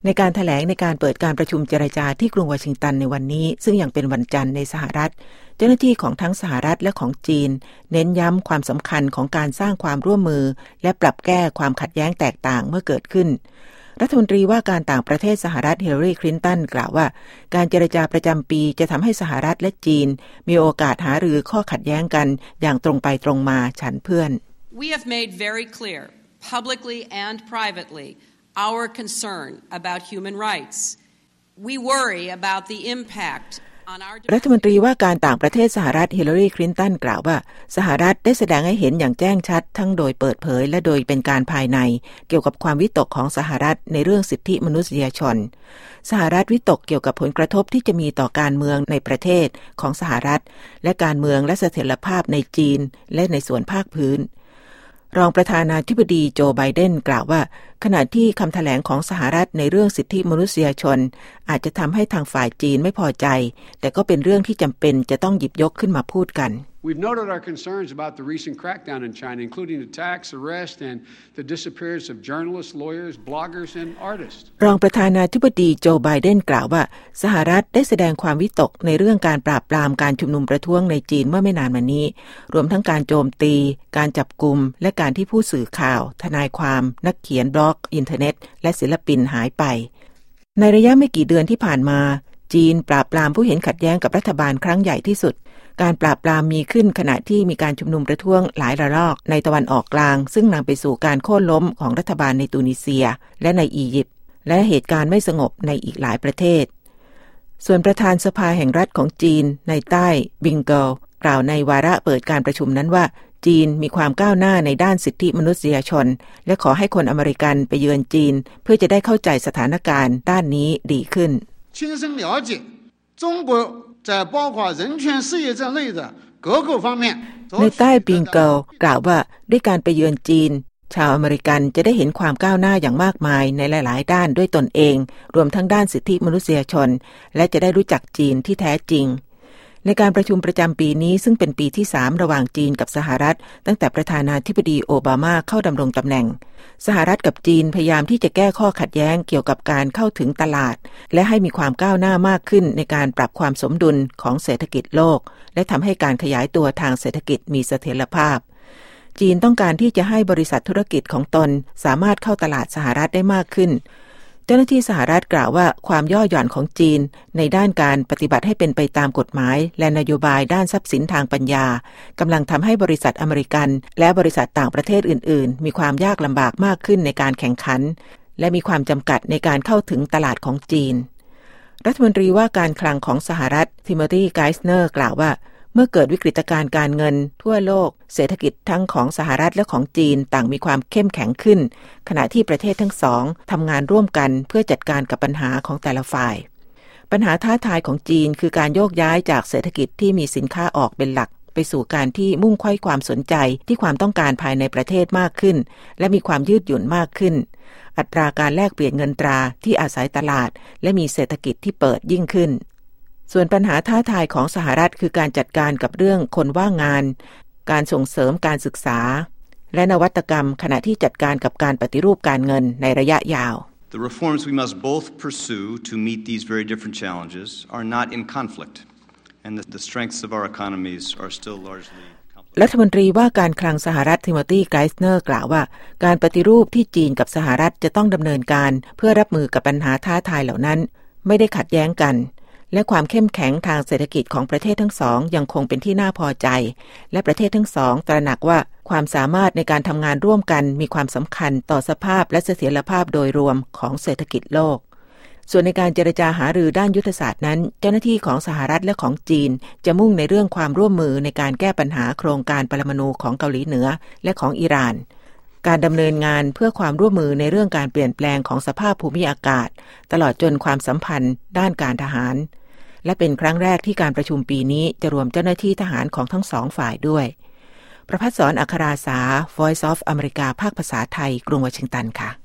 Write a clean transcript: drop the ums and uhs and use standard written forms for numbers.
ในการแถลงในการเปิดการประชุมเจรจาที่กรุงวอชิงตันในวันนี้ซึ่งยังเป็นวันจันทร์ในสหรัฐเจ้าหน้าที่ของทั้งสหรัฐและของจีนเน้นย้ำความสำคัญของการสร้างความร่วมมือและปรับแก้ความขัดแย้งแตกต่างเมื่อเกิดขึ้นรัฐมนตรีว่าการต่างประเทศสหรัฐฮิลลารีคลินตันกล่าวว่าการเจรจาประจำปีจะทำให้สหรัฐและจีนมีโอกาสหารือข้อขัดแย้งกันอย่างตรงไปตรงมาฉันเพื่อน We have made very clear publicly and privately our concern about human rights. We worry about the impactรัฐมนตรีว่าการต่างประเทศสหรัฐฮิลลารีคลินตันกล่าวว่าสหรัฐได้แสดงให้เห็นอย่างแจ้งชัดทั้งโดยเปิดเผยและโดยเป็นการภายในเกี่ยวกับความวิตกของสหรัฐในเรื่องสิทธิมนุษยชนสหรัฐวิตกเกี่ยวกับผลกระทบที่จะมีต่อการเมืองในประเทศของสหรัฐและการเมืองและเสถียรภาพในจีนและในส่วนภาคพื้นรองประธานาธิบดีโจไบเดนกล่าวว่าขณะที่คำแถลงของสหรัฐในเรื่องสิทธิมนุษยชนอาจจะทำให้ทางฝ่ายจีนไม่พอใจแต่ก็เป็นเรื่องที่จำเป็นจะต้องหยิบยกขึ้นมาพูดกัน We've noted our concerns about the recent crackdown in China, including attacks, arrests, and the disappearance of journalists, lawyers, bloggers, and artists. รองประธานาธิบดีโจไบเดนกล่าวว่าสหรัฐได้แสดงความวิตกในเรื่องการปราบปรามการชุมนุมประท้วงในจีนเมื่อไม่นานมานี้รวมทั้งการโจมตีการจับกุมและการที่ผู้สื่อข่าวทนายความนักเขียนบล็อกอินเทอร์เน็ตและศิลปินหายไปในระยะไม่กี่เดือนที่ผ่านมาจีนปราบปรามผู้เห็นขัดแย้งกับรัฐบาลครั้งใหญ่ที่สุดการปราบปรามมีขึ้นขณะที่มีการชุมนุมประท้วงหลายระลอกในตะวันออกกลางซึ่งนำไปสู่การโค่นล้มของรัฐบาลในตูนิเซียและในอียิปต์และเหตุการณ์ไม่สงบในอีกหลายประเทศส่วนประธานสภาแห่งรัฐของจีนในใต้บิงเกิลกล่าวในวาระเปิดการประชุมนั้นว่าจีนมีความก้าวหน้าในด้านสิทธิมนุษยชนและขอให้คนอเมริกันไปเยือนจีนเพื่อจะได้เข้าใจสถานการณ์ด้านนี้ดีขึ้น亲身了解中国在包括人权事业在内的各个方面ในใต้บิงเกิลกล่าวว่าด้วยการไปเยือนจีนชาวอเมริกันจะได้เห็นความก้าวหน้าอย่างมากมายในหลายๆด้านด้วยตนเองรวมทั้งด้านสิทธิมนุษยชนและจะได้รู้จักจีนที่แท้จริงในการประชุมประจำปีนี้ซึ่งเป็นปีที่3ระหว่างจีนกับสหรัฐตั้งแต่ประธานาธิบดีโอบามาเข้าดำรงตำแหน่งสหรัฐกับจีนพยายามที่จะแก้ข้อขัดแย้งเกี่ยวกับการเข้าถึงตลาดและให้มีความก้าวหน้ามากขึ้นในการปรับความสมดุลของเศรษฐกิจโลกและทำให้การขยายตัวทางเศรษฐกิจมีเสถียรภาพจีนต้องการที่จะให้บริษัทธุรกิจของตนสามารถเข้าตลาดสหรัฐได้มากขึ้นเจ้าหน้าที่สหรัฐกล่าวว่าความย่อหย่อนของจีนในด้านการปฏิบัติให้เป็นไปตามกฎหมายและนโยบายด้านทรัพย์สินทางปัญญากำลังทำให้บริษัทอเมริกันและบริษัทต่างประเทศอื่นๆมีความยากลำบากมากขึ้นในการแข่งขันและมีความจำกัดในการเข้าถึงตลาดของจีนรัฐมนตรีว่าการคลังของสหรัฐทิโมธีไกส์เนอร์กล่าวว่าเมื่อเกิดวิกฤตการณ์การเงินทั่วโลกเศรษฐกิจทั้งของสหรัฐและของจีนต่างมีความเข้มแข็งขึ้นขณะที่ประเทศทั้งสองทำงานร่วมกันเพื่อจัดการกับปัญหาของแต่ละฝ่ายปัญหาท้าทายของจีนคือการโยกย้ายจากเศรษฐกิจที่มีสินค้าออกเป็นหลักไปสู่การที่มุ่งไขว้ความสนใจที่ความต้องการภายในประเทศมากขึ้นและมีความยืดหยุ่นมากขึ้นอัตราการแลกเปลี่ยนเงินตราที่อาศัยตลาดและมีเศรษฐกิจที่เปิดยิ่งขึ้นส่วนปัญหาท้าทายของสหรัฐคือการจัดการกับเรื่องคนว่างงานการส่งเสริมการศึกษาและนวัตกรรมขณะที่จัดการกับการปฏิรูปการเงินในระยะยาว The reforms we must both pursue to meet these very different challenges are not in conflict and the strengths of our economies are still largely รัฐมนตรีว่าการคลังสหรัฐทิโมธีไกส์เนอร์กล่าวว่าการปฏิรูปที่จีนกับสหรัฐจะต้องดำเนินการเพื่อรับมือกับปัญหาท้าทายเหล่านั้นไม่ได้ขัดแย้งกันและความเข้มแข็งทางเศรษฐกิจของประเทศทั้งสองยังคงเป็นที่น่าพอใจและประเทศทั้งสองตระหนักว่าความสามารถในการทำงานร่วมกันมีความสำคัญต่อสภาพและเสถียรภาพโดยรวมของเศรษฐกิจโลกส่วนในการเจรจาหารือด้านยุทธศาสตร์นั้นเจ้าหน้าที่ของสหรัฐและของจีนจะมุ่งในเรื่องความร่วมมือในการแก้ปัญหาโครงการปรมาณูของเกาหลีเหนือและของอิหร่านการดำเนินงานเพื่อความร่วมมือในเรื่องการเปลี่ยนแปลงของสภาพภูมิอากาศตลอดจนความสัมพันธ์ด้านการทหารและเป็นครั้งแรกที่การประชุมปีนี้จะรวมเจ้าหน้าที่ทหารของทั้งสองฝ่ายด้วยประภัสสร อัคราสา Voice of America ภาคภาษาไทยกรุงวอชิงตันค่ะ